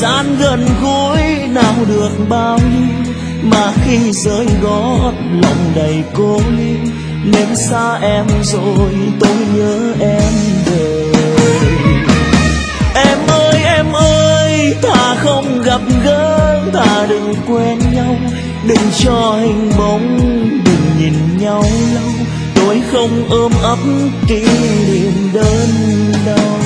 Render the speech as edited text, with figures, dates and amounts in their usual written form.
gian gần gũi nào được bao nhiêu, mà khi rơi gót lòng đầy cô liêu. Nếu xa em rồi tôi nhớ em đời. Em ơi, thà không gặp gỡ, thà đừng quen nhau, đừng cho hình bóng, đừng nhìn nhau lâu. Tôi không ôm ấp kỷ niệm đơn đau.